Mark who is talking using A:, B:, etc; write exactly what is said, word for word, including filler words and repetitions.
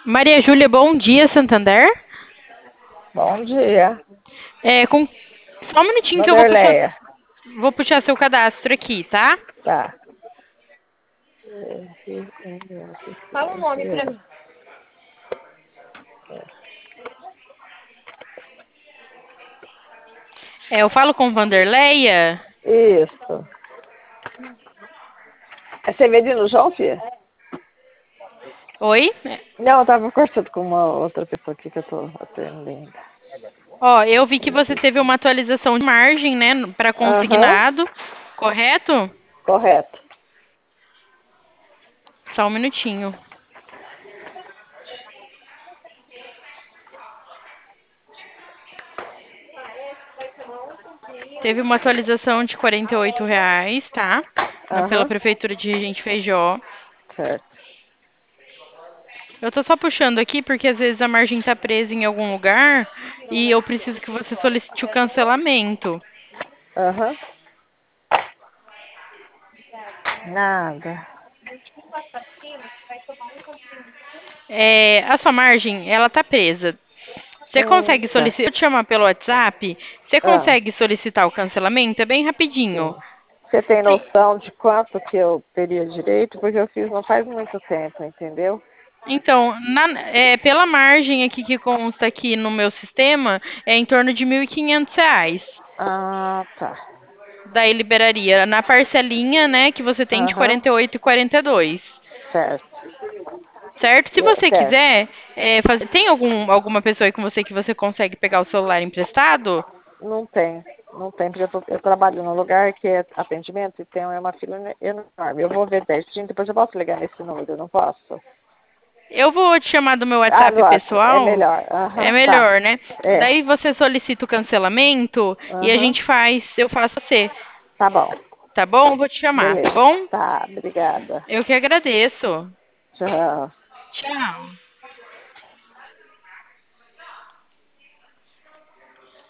A: Maria Júlia, bom dia, Santander.
B: Bom dia,
A: É, com... Só um minutinho que eu vou puxar,
B: Vanderleia.
A: vou puxar seu cadastro aqui, tá?
B: Tá.
A: Fala o nome pra mim. É, eu falo com Vanderleia.
B: Isso. É Severino João, filha?
A: Oi?
B: Não, eu tava conversando com uma outra pessoa aqui que eu tô atendendo.
A: Ó, eu vi que você teve uma atualização de margem, né, para
B: Aham,
A: consignado, correto?
B: correto.
A: Só um minutinho. Teve uma atualização de quarenta e oito reais, tá? Na- Pela
B: Aham,
A: Prefeitura de Regente Feijó.
B: certo.
A: Eu tô só puxando aqui porque às vezes a margem tá presa em algum lugar e eu preciso que você solicite o cancelamento.
B: Aham. Nada.
A: É, a sua margem, ela tá presa. Você consegue
B: Eita.
A: solicitar, eu te chamar pelo WhatsApp, você
B: Ah,
A: consegue solicitar o cancelamento? É bem rapidinho.
B: sim. Você tem noção de quanto que eu teria direito? Porque eu fiz não faz muito tempo, entendeu?
A: Então, na- é, pela margem aqui que consta aqui no meu sistema, é em torno de mil e quinhentos reais.
B: Ah, tá.
A: Daí liberaria na parcelinha, né, que você tem de
B: Aham,
A: quarenta e oito e quarenta e dois.
B: certo.
A: Certo? Se
B: É,
A: você
B: certo.
A: quiser, é, fazer, tem algum, alguma pessoa aí com você que você consegue pegar o celular emprestado?
B: Não tem, não tem, porque eu, tô- eu trabalho num lugar que é atendimento e tem uma fila ene- enorme. Eu vou ver certinho, depois eu posso ligar nesse número, eu não posso?
A: Eu vou te chamar do meu
B: Ah,
A: WhatsApp
B: gosto, é
A: pessoal.
B: melhor.
A: É
B: Aham, tá.
A: melhor, né?
B: É,
A: Daí você solicita o cancelamento e a
B: aham,
A: gente faz, eu faço você.
B: tá bom.
A: Tá bom? Vou te chamar, tá
B: Beleza.
A: bom?
B: Tá, obrigada.
A: Eu que agradeço.
B: Tchau.
A: Tchau.